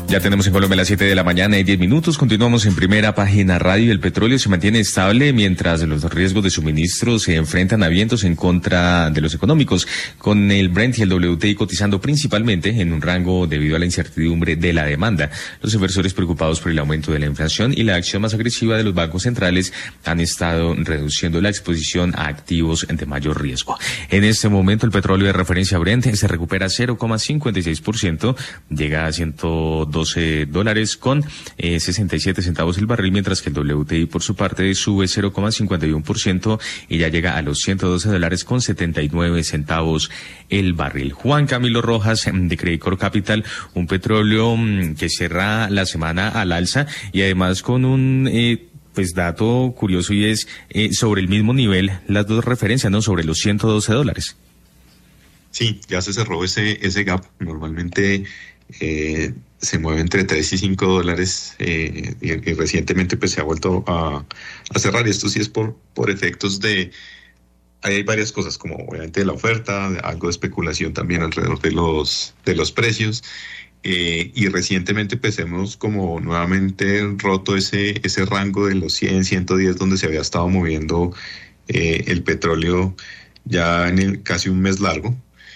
Ya tenemos en Colombia las 7 de la mañana y 10 minutos. Continuamos en Primera Página Radio. El petróleo se mantiene estable mientras los riesgos de suministro se enfrentan a vientos en contra de los económicos, con el Brent y el WTI cotizando principalmente en un rango debido a la incertidumbre de la demanda. Los inversores preocupados por el aumento de la inflación y la acción más agresiva de los bancos centrales han estado reduciendo la exposición a activos de mayor riesgo. En este momento el petróleo de referencia Brent se recupera 0,56%, llega a $112 con 67 centavos el barril, mientras que el WTI por su parte sube 0,51% y ya llega a los $112 con 79 centavos el barril. Juan Camilo Rojas de Credicorp Capital, un petróleo que cierra la semana al alza y además con un dato curioso, y es sobre el mismo nivel las dos referencias, ¿no? Sobre los $112. Sí, ya se cerró ese gap. Normalmente se mueve entre $3 y $5 y recientemente pues se ha vuelto a cerrar, y esto sí es por efectos de... Hay varias cosas, como obviamente de la oferta, algo de especulación también alrededor de los precios, y recientemente pues hemos como nuevamente roto ese rango de los 100, 110 donde se había estado moviendo el petróleo ya en casi un mes largo.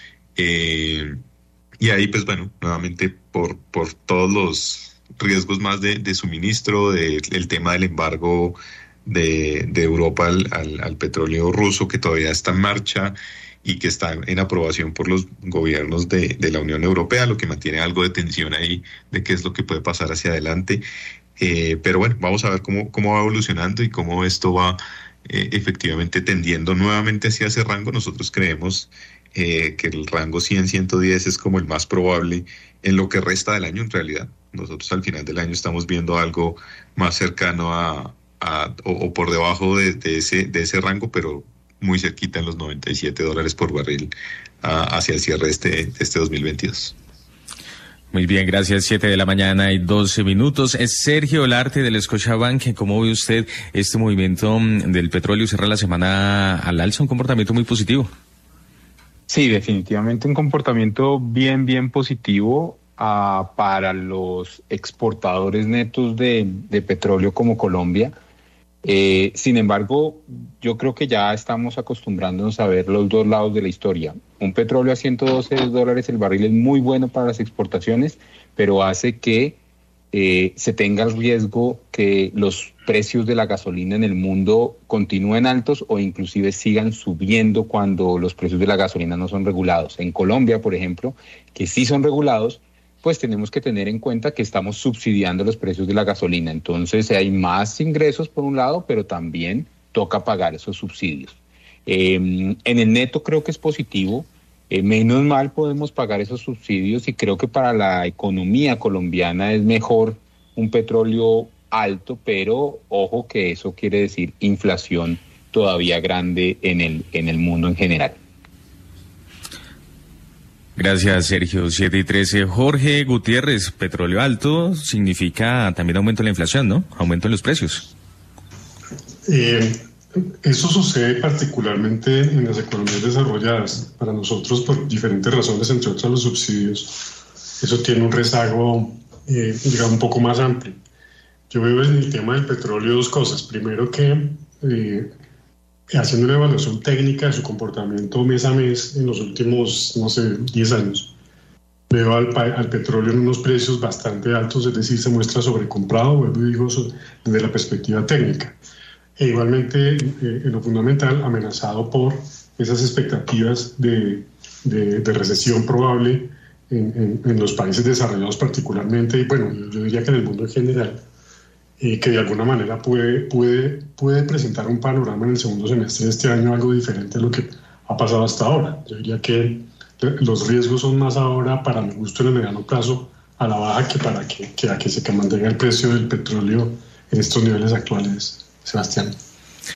Y ahí, pues bueno, nuevamente por todos los riesgos más de suministro, el tema del embargo de Europa al petróleo ruso, que todavía está en marcha y que está en aprobación por los gobiernos de la Unión Europea, lo que mantiene algo de tensión ahí de qué es lo que puede pasar hacia adelante. Pero bueno, vamos a ver cómo va evolucionando y cómo esto va efectivamente tendiendo nuevamente hacia ese rango. Nosotros creemos que el rango 100-110 es como el más probable en lo que resta del año. En realidad, nosotros al final del año estamos viendo algo más cercano o por debajo de ese rango, pero muy cerquita en los $97 por barril hacia el cierre de este 2022. Muy bien, gracias. 7 de la mañana y 12 minutos. Es Sergio Olarte del Scotiabank. ¿Cómo ve usted este movimiento del petróleo? Cierra la semana al alza, un comportamiento muy positivo. Sí, definitivamente un comportamiento bien positivo para los exportadores netos de petróleo como Colombia. Sin embargo, yo creo que ya estamos acostumbrándonos a ver los dos lados de la historia. Un petróleo a $112 el barril es muy bueno para las exportaciones, pero hace que se tenga el riesgo que los precios de la gasolina en el mundo continúen altos o inclusive sigan subiendo cuando los precios de la gasolina no son regulados. En Colombia, por ejemplo, que sí son regulados, pues tenemos que tener en cuenta que estamos subsidiando los precios de la gasolina. Entonces hay más ingresos por un lado, pero también toca pagar esos subsidios. En el neto creo que es positivo. Menos mal podemos pagar esos subsidios, y creo que para la economía colombiana es mejor un petróleo alto, pero ojo que eso quiere decir inflación todavía grande en el mundo en general. Gracias, Sergio. 7 y 13. Jorge Gutiérrez, petróleo alto significa también aumento en la inflación, ¿no? Aumento en los precios. Eso sucede particularmente en las economías desarrolladas. Para nosotros, por diferentes razones, entre otras los subsidios, eso tiene un rezago, digamos, un poco más amplio. Yo veo en el tema del petróleo dos cosas. Primero que haciendo una evaluación técnica de su comportamiento mes a mes en los últimos, 10 años, veo al petróleo en unos precios bastante altos, es decir, se muestra sobrecomprado, vuelvo y digo, desde la perspectiva técnica. E igualmente, en lo fundamental, amenazado por esas expectativas de recesión probable en los países desarrollados particularmente, y bueno, yo diría que en el mundo en general, que de alguna manera puede presentar un panorama en el segundo semestre de este año algo diferente a lo que ha pasado hasta ahora. Yo diría que los riesgos son más ahora, para mi gusto, en el mediano plazo, a la baja que para que se mantenga el precio del petróleo en estos niveles actuales, Sebastián.